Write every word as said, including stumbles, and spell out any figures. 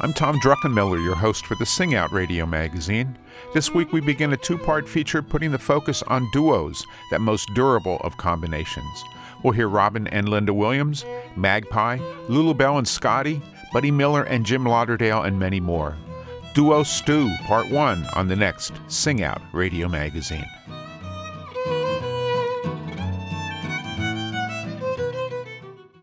I'm Tom Druckenmiller, your host for the Sing Out Radio magazine. This week we begin a two-part feature putting the focus on duos, that most durable of combinations. We'll hear Robin and Linda Williams, Magpie, Lulu Bell and Scotty, Buddy Miller and Jim Lauderdale, and many more. Duo Stew, Part one, on the next Sing Out Radio magazine.